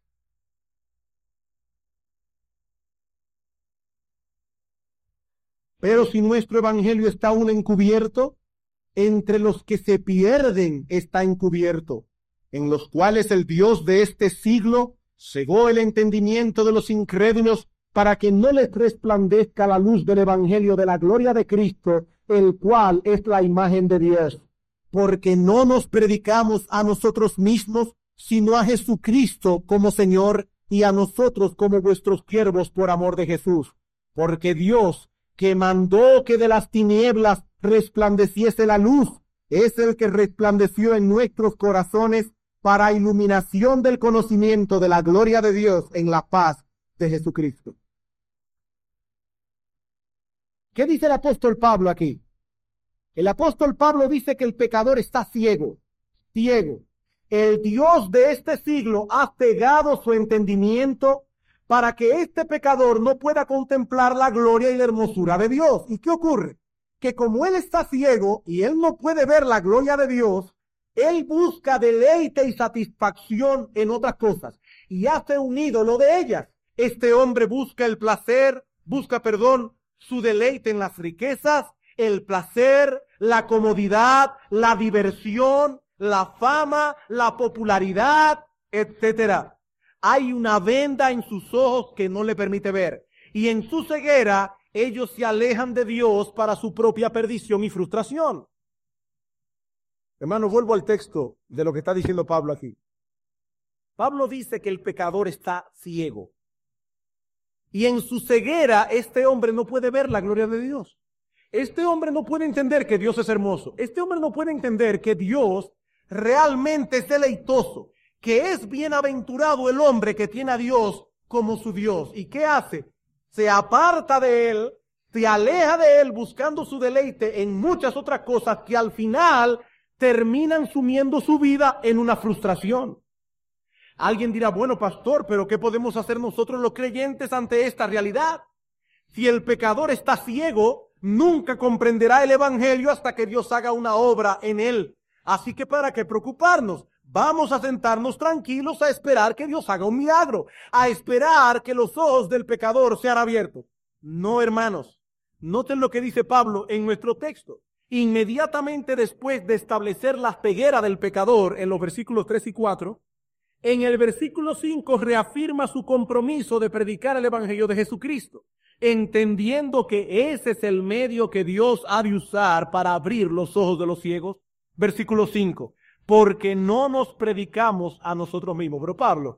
Pero si nuestro evangelio está aún encubierto, entre los que se pierden está encubierto, en los cuales el Dios de este siglo cegó el entendimiento de los incrédulos para que no les resplandezca la luz del evangelio de la gloria de Cristo, el cual es la imagen de Dios. Porque no nos predicamos a nosotros mismos, sino a Jesucristo como Señor y a nosotros como vuestros siervos por amor de Jesús. Porque Dios, que mandó que de las tinieblas resplandeciese la luz, es el que resplandeció en nuestros corazones para iluminación del conocimiento de la gloria de Dios en la paz de Jesucristo. ¿Qué dice el apóstol Pablo aquí? El apóstol Pablo dice que el pecador está ciego, ciego. El Dios de este siglo ha cegado su entendimiento para que este pecador no pueda contemplar la gloria y la hermosura de Dios. ¿Y qué ocurre? Que como él está ciego y él no puede ver la gloria de Dios, él busca deleite y satisfacción en otras cosas y hace un ídolo de ellas. Este hombre busca el placer, busca, perdón, su deleite en las riquezas, el placer, la comodidad, la diversión, la fama, la popularidad, etcétera. Hay una venda en sus ojos que no le permite ver. Y en su ceguera, ellos se alejan de Dios para su propia perdición y frustración. Hermano, vuelvo al texto de lo que está diciendo Pablo aquí. Pablo dice que el pecador está ciego. Y en su ceguera, este hombre no puede ver la gloria de Dios. Este hombre no puede entender que Dios es hermoso. Este hombre no puede entender que Dios realmente es deleitoso, que es bienaventurado el hombre que tiene a Dios como su Dios. ¿Y qué hace? Se aparta de él, se aleja de él buscando su deleite en muchas otras cosas que al final terminan sumiendo su vida en una frustración. Alguien dirá, bueno, pastor, pero ¿qué podemos hacer nosotros los creyentes ante esta realidad? Si el pecador está ciego, nunca comprenderá el evangelio hasta que Dios haga una obra en él. Así que ¿para qué preocuparnos? Vamos a sentarnos tranquilos a esperar que Dios haga un milagro, a esperar que los ojos del pecador sean abiertos. No, hermanos, noten lo que dice Pablo en nuestro texto. Inmediatamente después de establecer la ceguera del pecador en los versículos tres y cuatro, en el versículo cinco reafirma su compromiso de predicar el Evangelio de Jesucristo, entendiendo que ese es el medio que Dios ha de usar para abrir los ojos de los ciegos. Versículo cinco, porque no nos predicamos a nosotros mismos. Pero Pablo,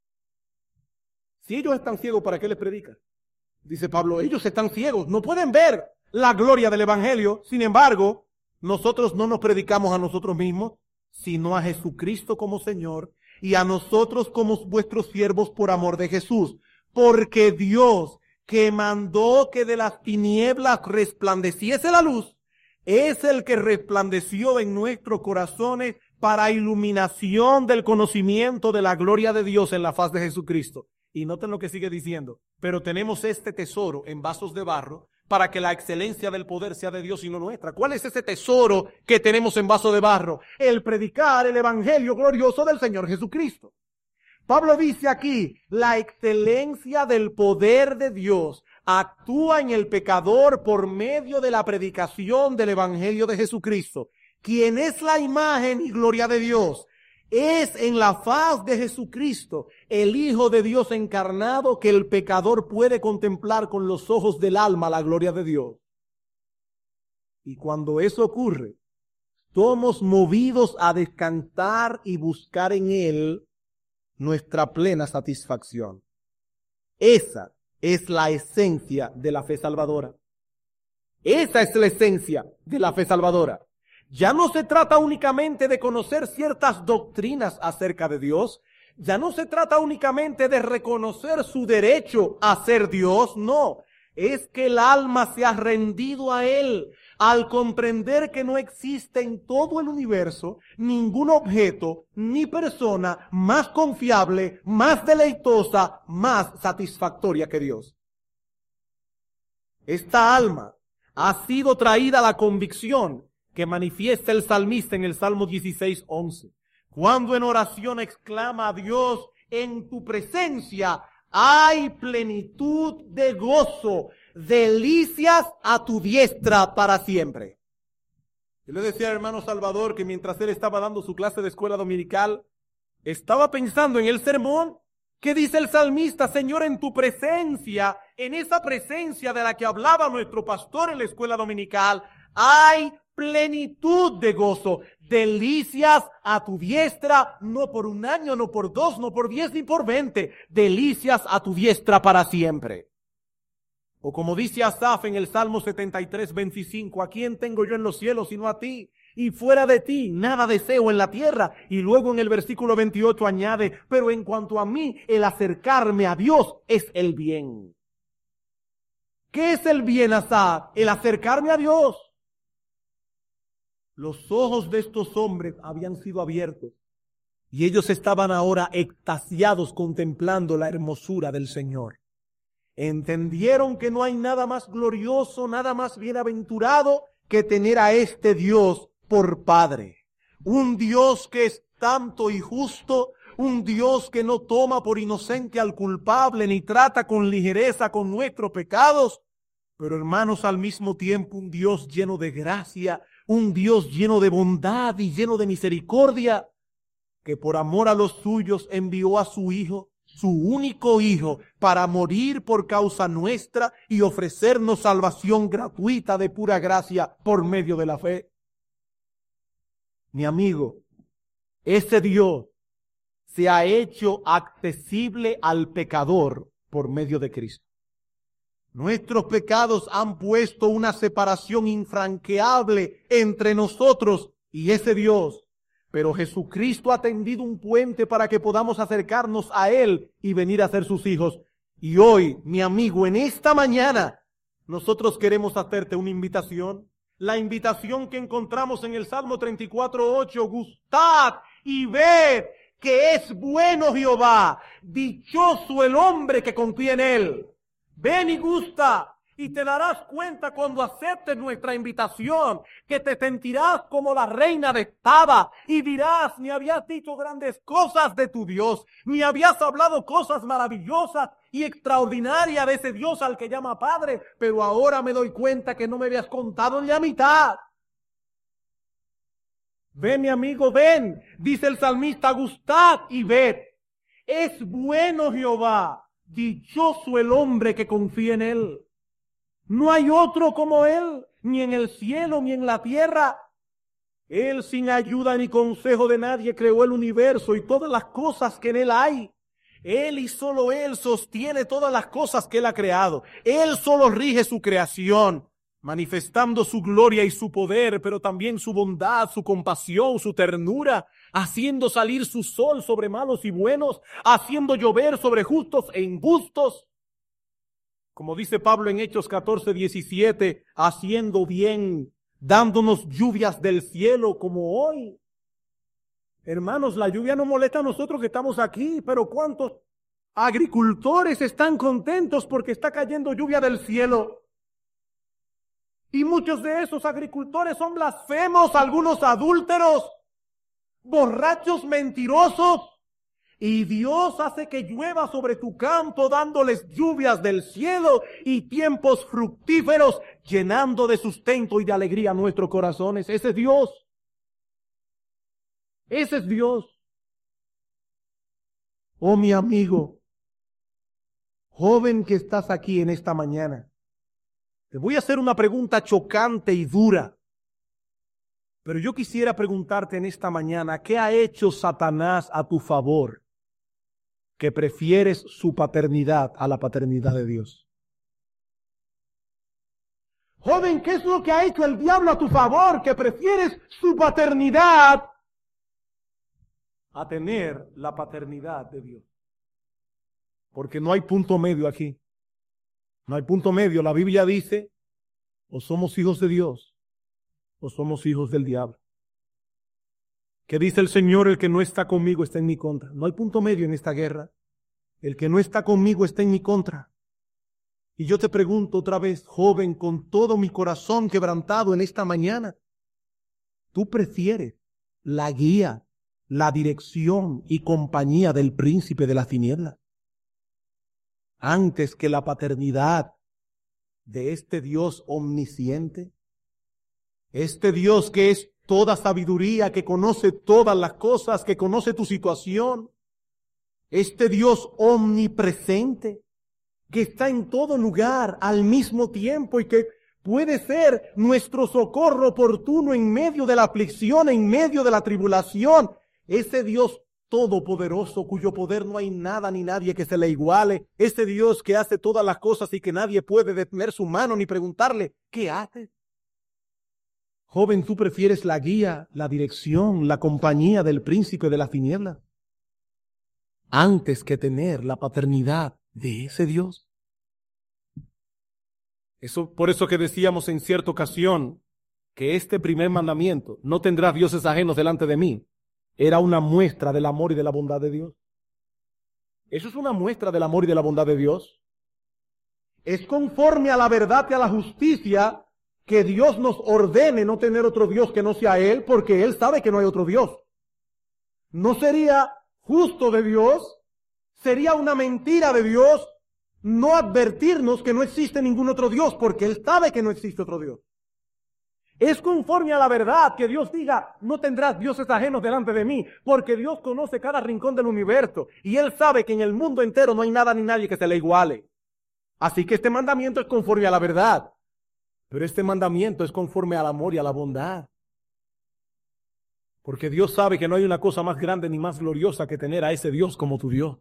si ellos están ciegos, ¿para qué les predican? Dice Pablo, ellos están ciegos, no pueden ver la gloria del Evangelio. Sin embargo, nosotros no nos predicamos a nosotros mismos, sino a Jesucristo como Señor y a nosotros como vuestros siervos por amor de Jesús. Porque Dios, que mandó que de las tinieblas resplandeciese la luz, es el que resplandeció en nuestros corazones para iluminación del conocimiento de la gloria de Dios en la faz de Jesucristo. Y noten lo que sigue diciendo, pero tenemos este tesoro en vasos de barro para que la excelencia del poder sea de Dios y no nuestra. ¿Cuál es ese tesoro que tenemos en vaso de barro? El predicar el evangelio glorioso del Señor Jesucristo. Pablo dice aquí, la excelencia del poder de Dios actúa en el pecador por medio de la predicación del evangelio de Jesucristo, quien es la imagen y gloria de Dios. Es en la faz de Jesucristo, el Hijo de Dios encarnado, que el pecador puede contemplar con los ojos del alma la gloria de Dios. Y cuando eso ocurre, somos movidos a descansar y buscar en Él nuestra plena satisfacción. Esa es la esencia de la fe salvadora. Esa es la esencia de la fe salvadora. Ya no se trata únicamente de conocer ciertas doctrinas acerca de Dios. Ya no se trata únicamente de reconocer su derecho a ser Dios. No, es que el alma se ha rendido a Él al comprender que no existe en todo el universo ningún objeto ni persona más confiable, más deleitosa, más satisfactoria que Dios. Esta alma ha sido traída a la convicción que manifiesta el salmista en el Salmo dieciséis, once. Cuando en oración exclama a Dios, en tu presencia hay plenitud de gozo, delicias a tu diestra para siempre. Yo le decía al hermano Salvador que mientras él estaba dando su clase de escuela dominical, estaba pensando en el sermón que dice el salmista, Señor, en tu presencia, en esa presencia de la que hablaba nuestro pastor en la escuela dominical, hay plenitud de gozo, delicias a tu diestra, no por un año, no por dos, no por diez, ni por veinte, delicias a tu diestra para siempre. O como dice Asaf en el Salmo setenta y tres, veinticinco, ¿a quién tengo yo en los cielos sino a ti? Y fuera de ti, nada deseo en la tierra. Y luego en el versículo veintiocho añade, pero en cuanto a mí, el acercarme a Dios es el bien. ¿Qué es el bien, Asaf? El acercarme a Dios. Los ojos de estos hombres habían sido abiertos y ellos estaban ahora extasiados contemplando la hermosura del Señor. Entendieron que no hay nada más glorioso, nada más bienaventurado que tener a este Dios por Padre. Un Dios que es santo y justo, un Dios que no toma por inocente al culpable ni trata con ligereza con nuestros pecados, pero hermanos, al mismo tiempo un Dios lleno de gracia, un Dios lleno de bondad y lleno de misericordia, que por amor a los suyos envió a su Hijo, su único Hijo, para morir por causa nuestra y ofrecernos salvación gratuita de pura gracia por medio de la fe. Mi amigo, ese Dios se ha hecho accesible al pecador por medio de Cristo. Nuestros pecados han puesto una separación infranqueable entre nosotros y ese Dios. Pero Jesucristo ha tendido un puente para que podamos acercarnos a Él y venir a ser sus hijos. Y hoy, mi amigo, en esta mañana, nosotros queremos hacerte una invitación. La invitación que encontramos en el Salmo treinta y cuatro, ocho. Gustad y ved que es bueno Jehová. Dichoso el hombre que confía en Él. Ven y gusta, y te darás cuenta cuando aceptes nuestra invitación, que te sentirás como la reina de Saba, y dirás, me habías dicho grandes cosas de tu Dios, me habías hablado cosas maravillosas y extraordinarias de ese Dios al que llama Padre, pero ahora me doy cuenta que no me habías contado ni la mitad. Ven, mi amigo, ven, dice el salmista, gustad y ved Es bueno Jehová, dichoso el hombre que confía en él. No hay otro como él, ni en el cielo, ni en la tierra. Él sin ayuda ni consejo de nadie creó el universo y todas las cosas que en él hay. Él y solo él sostiene todas las cosas que él ha creado. Él solo rige su creación, manifestando su gloria y su poder, pero también su bondad, su compasión, su ternura, haciendo salir su sol sobre malos y buenos, haciendo llover sobre justos e injustos. Como dice Pablo en Hechos catorce, diecisiete, haciendo bien, dándonos lluvias del cielo como hoy. Hermanos, la lluvia nos molesta a nosotros que estamos aquí, pero ¿cuántos agricultores están contentos porque está cayendo lluvia del cielo? Y muchos de esos agricultores son blasfemos, algunos adúlteros, borrachos, mentirosos. Y Dios hace que llueva sobre tu campo, dándoles lluvias del cielo y tiempos fructíferos, llenando de sustento y de alegría nuestros corazones. Ese es Dios. Ese es Dios. Oh, mi amigo, joven que estás aquí en esta mañana, te voy a hacer una pregunta chocante y dura. Pero yo quisiera preguntarte en esta mañana, ¿qué ha hecho Satanás a tu favor que prefieres su paternidad a la paternidad de Dios? Joven, ¿qué es lo que ha hecho el diablo a tu favor que prefieres su paternidad a tener la paternidad de Dios? Porque no hay punto medio aquí. No hay punto medio. La Biblia dice, o somos hijos de Dios, o somos hijos del diablo. ¿Qué dice el Señor? El que no está conmigo está en mi contra. No hay punto medio en esta guerra. El que no está conmigo está en mi contra. Y yo te pregunto otra vez, joven, con todo mi corazón quebrantado en esta mañana, ¿tú prefieres la guía, la dirección y compañía del príncipe de las tinieblas antes que la paternidad de este Dios omnisciente? Este Dios que es toda sabiduría, que conoce todas las cosas, que conoce tu situación. Este Dios omnipresente, que está en todo lugar al mismo tiempo y que puede ser nuestro socorro oportuno en medio de la aflicción, en medio de la tribulación. Ese Dios todopoderoso, cuyo poder no hay nada ni nadie que se le iguale. Ese Dios que hace todas las cosas y que nadie puede detener su mano ni preguntarle, ¿qué haces? Joven, ¿tú prefieres la guía, la dirección, la compañía del príncipe de las tinieblas antes que tener la paternidad de ese Dios? Eso, por eso que decíamos en cierta ocasión que este primer mandamiento, no tendrás dioses ajenos delante de mí, era una muestra del amor y de la bondad de Dios. Eso es una muestra del amor y de la bondad de Dios. Es conforme a la verdad y a la justicia que Dios nos ordene no tener otro Dios que no sea Él, porque Él sabe que no hay otro Dios. No sería justo de Dios, sería una mentira de Dios no advertirnos que no existe ningún otro Dios, porque Él sabe que no existe otro Dios. Es conforme a la verdad que Dios diga, no tendrás dioses ajenos delante de mí, porque Dios conoce cada rincón del universo y Él sabe que en el mundo entero no hay nada ni nadie que se le iguale. Así que este mandamiento es conforme a la verdad, pero este mandamiento es conforme al amor y a la bondad. Porque Dios sabe que no hay una cosa más grande ni más gloriosa que tener a ese Dios como tu Dios.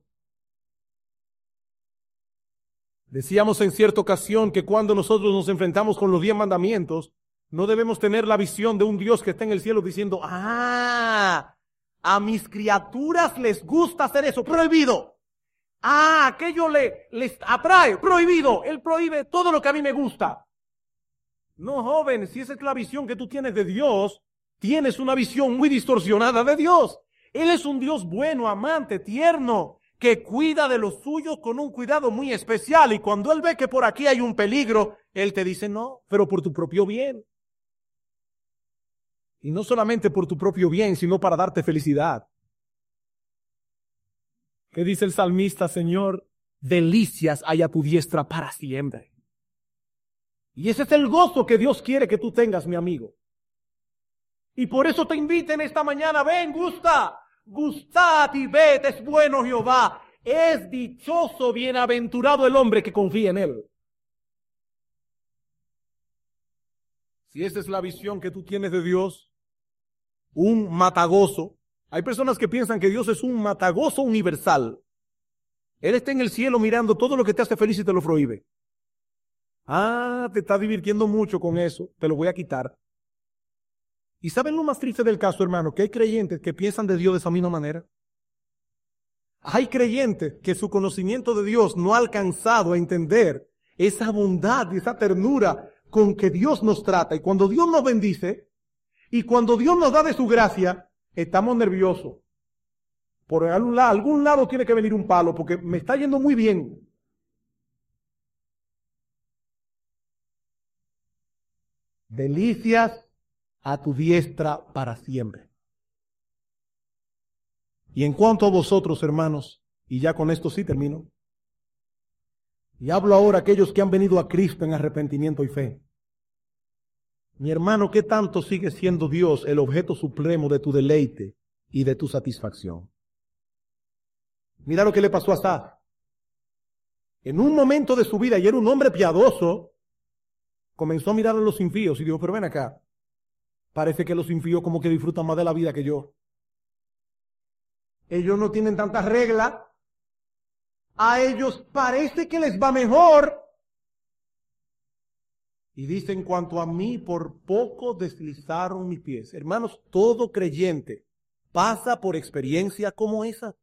Decíamos en cierta ocasión que cuando nosotros nos enfrentamos con los diez mandamientos, no debemos tener la visión de un Dios que está en el cielo diciendo, ah, a mis criaturas les gusta hacer eso, prohibido. Ah, aquello le, les atrae, prohibido. Él prohíbe todo lo que a mí me gusta. No, joven, si esa es la visión que tú tienes de Dios, tienes una visión muy distorsionada de Dios. Él es un Dios bueno, amante, tierno, que cuida de los suyos con un cuidado muy especial. Y cuando Él ve que por aquí hay un peligro, Él te dice, no, pero por tu propio bien. Y no solamente por tu propio bien, sino para darte felicidad. ¿Qué dice el salmista? Señor, delicias hay a tu diestra para siempre. Y ese es el gozo que Dios quiere que tú tengas, mi amigo. Y por eso te invito en esta mañana, ven, gusta, Gustad y ved, es bueno Jehová. Es dichoso, bienaventurado el hombre que confía en él. Si esa es la visión que tú tienes de Dios, un matagozo. Hay personas que piensan que Dios es un matagozo universal. Él está en el cielo mirando todo lo que te hace feliz y te lo prohíbe. Ah, te estás divirtiendo mucho con eso, te lo voy a quitar. ¿Y saben lo más triste del caso, hermano? Que hay creyentes que piensan de Dios de esa misma manera. Hay creyentes que su conocimiento de Dios no ha alcanzado a entender esa bondad y esa ternura con que Dios nos trata. Y cuando Dios nos bendice, y cuando Dios nos da de su gracia, estamos nerviosos. Por algún lado, algún lado tiene que venir un palo, porque me está yendo muy bien. Delicias a tu diestra para siempre. Y en cuanto a vosotros, hermanos, y ya con esto sí termino, y hablo ahora a aquellos que han venido a Cristo en arrepentimiento y fe. Mi hermano, ¿qué tanto sigue siendo Dios el objeto supremo de tu deleite y de tu satisfacción? Mira lo que le pasó a Asaf. En un momento de su vida, y era un hombre piadoso, comenzó a mirar a los impíos y dijo, pero ven acá, parece que los impíos como que disfrutan más de la vida que yo. Ellos no tienen tantas reglas. A ellos parece que les va mejor. Y dice, en cuanto a mí, por poco deslizaron mis pies. Hermanos, todo creyente pasa por experiencia como esa.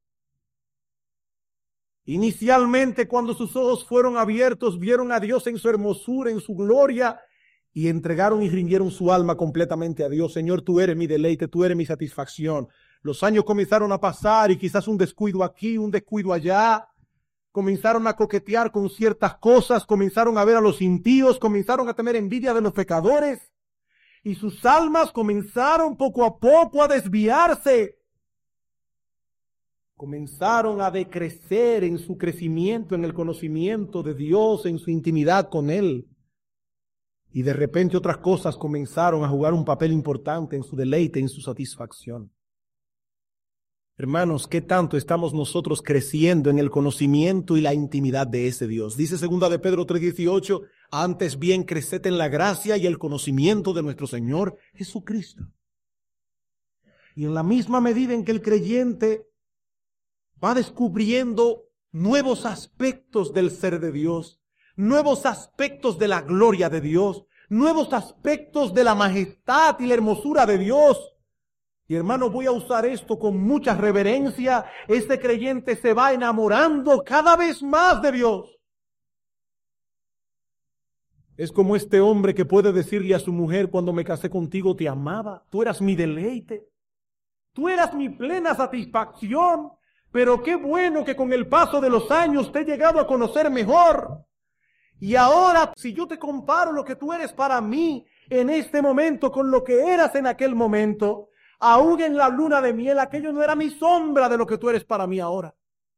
Inicialmente, cuando sus ojos fueron abiertos, vieron a Dios en su hermosura, en su gloria, y entregaron y rindieron su alma completamente a Dios. Señor, tú eres mi deleite, tú eres mi satisfacción. Los años comenzaron a pasar y quizás un descuido aquí, un descuido allá. Comenzaron a coquetear con ciertas cosas, comenzaron a ver a los impíos, comenzaron a tener envidia de los pecadores. Y sus almas comenzaron poco a poco a desviarse. Comenzaron a decrecer en su crecimiento, en el conocimiento de Dios, en su intimidad con Él. Y de repente otras cosas comenzaron a jugar un papel importante en su deleite, en su satisfacción. Hermanos, ¿qué tanto estamos nosotros creciendo en el conocimiento y la intimidad de ese Dios? Dice segunda de Pedro tres dieciocho, antes bien creced en la gracia y el conocimiento de nuestro Señor Jesucristo. Y en la misma medida en que el creyente va descubriendo nuevos aspectos del ser de Dios, nuevos aspectos de la gloria de Dios, nuevos aspectos de la majestad y la hermosura de Dios. Y hermano, voy a usar esto con mucha reverencia. Este creyente se va enamorando cada vez más de Dios. Es como este hombre que puede decirle a su mujer, cuando me casé contigo te amaba, tú eras mi deleite, tú eras mi plena satisfacción, pero qué bueno que con el paso de los años te he llegado a conocer mejor. Y ahora, si yo te comparo lo que tú eres para mí en este momento con lo que eras en aquel momento, aún en la luna de miel, aquello no era mi sombra de lo que tú eres para mí ahora.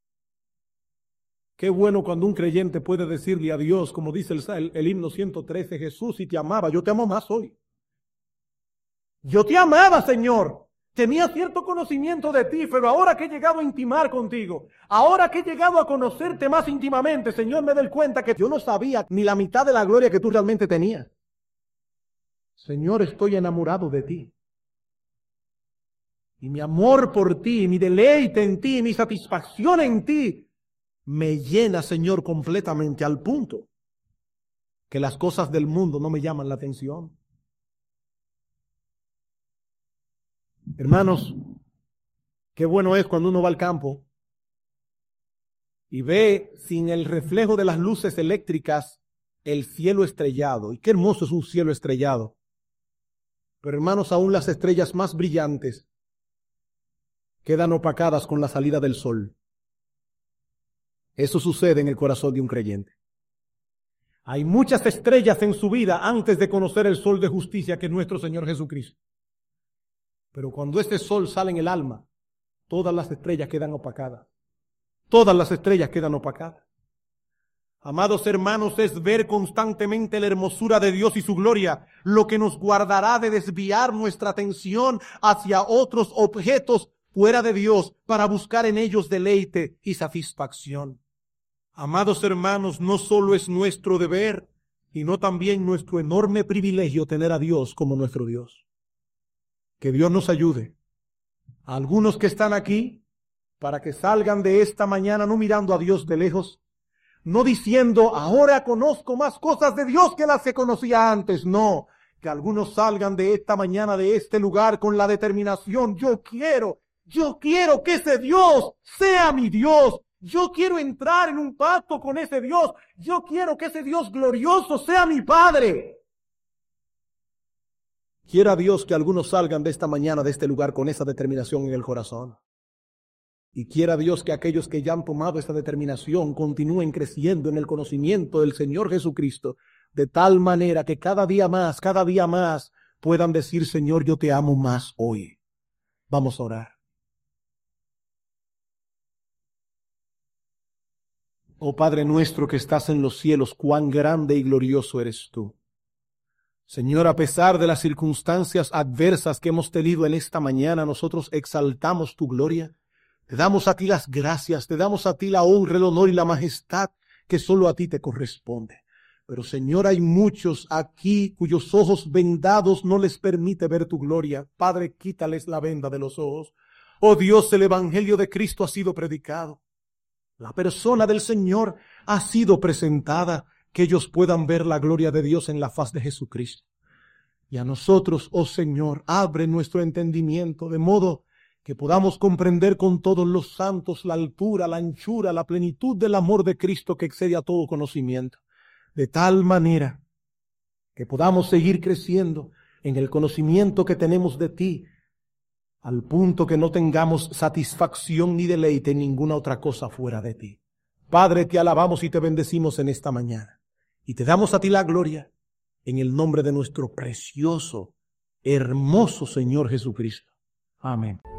Qué bueno cuando un creyente puede decirle a Dios, como dice el, el, el himno ciento trece, Jesús, si te amaba, yo te amo más hoy. Yo te amaba, Señor. Tenía cierto conocimiento de ti, pero ahora que he llegado a intimar contigo, ahora que he llegado a conocerte más íntimamente, Señor, me doy cuenta que yo no sabía ni la mitad de la gloria que tú realmente tenías. Señor, estoy enamorado de ti. Y mi amor por ti, mi deleite en ti, mi satisfacción en ti, me llena, Señor, completamente al punto que las cosas del mundo no me llaman la atención. Hermanos, qué bueno es cuando uno va al campo y ve sin el reflejo de las luces eléctricas el cielo estrellado. Y qué hermoso es un cielo estrellado. Pero hermanos, aún las estrellas más brillantes quedan opacadas con la salida del sol. Eso sucede en el corazón de un creyente. Hay muchas estrellas en su vida antes de conocer el sol de justicia que es nuestro Señor Jesucristo. Pero cuando este sol sale en el alma, todas las estrellas quedan opacadas. Todas las estrellas quedan opacadas. Amados hermanos, es ver constantemente la hermosura de Dios y su gloria lo que nos guardará de desviar nuestra atención hacia otros objetos fuera de Dios para buscar en ellos deleite y satisfacción. Amados hermanos, no solo es nuestro deber, sino también nuestro enorme privilegio tener a Dios como nuestro Dios. Que Dios nos ayude. A algunos que están aquí, para que salgan de esta mañana no mirando a Dios de lejos, no diciendo, ahora conozco más cosas de Dios que las que conocía antes. No, que algunos salgan de esta mañana, de este lugar, con la determinación, yo quiero, yo quiero que ese Dios sea mi Dios. Yo quiero entrar en un pacto con ese Dios. Yo quiero que ese Dios glorioso sea mi Padre. Quiera Dios que algunos salgan de esta mañana, de este lugar, con esa determinación en el corazón. Y quiera Dios que aquellos que ya han tomado esta determinación continúen creciendo en el conocimiento del Señor Jesucristo, de tal manera que cada día más, cada día más puedan decir, Señor, yo te amo más hoy. Vamos a orar. Oh Padre nuestro que estás en los cielos, cuán grande y glorioso eres tú. Señor, a pesar de las circunstancias adversas que hemos tenido en esta mañana, nosotros exaltamos tu gloria. Te damos a ti las gracias, te damos a ti la honra, el honor y la majestad que solo a ti te corresponde. Pero Señor, hay muchos aquí cuyos ojos vendados no les permite ver tu gloria. Padre, quítales la venda de los ojos. Oh Dios, el evangelio de Cristo ha sido predicado. La persona del Señor ha sido presentada, que ellos puedan ver la gloria de Dios en la faz de Jesucristo. Y a nosotros, oh Señor, abre nuestro entendimiento de modo que podamos comprender con todos los santos la altura, la anchura, la plenitud del amor de Cristo que excede a todo conocimiento. De tal manera que podamos seguir creciendo en el conocimiento que tenemos de ti, al punto que no tengamos satisfacción ni deleite en ninguna otra cosa fuera de ti. Padre, te alabamos y te bendecimos en esta mañana. Y te damos a ti la gloria en el nombre de nuestro precioso, hermoso Señor Jesucristo. Amén.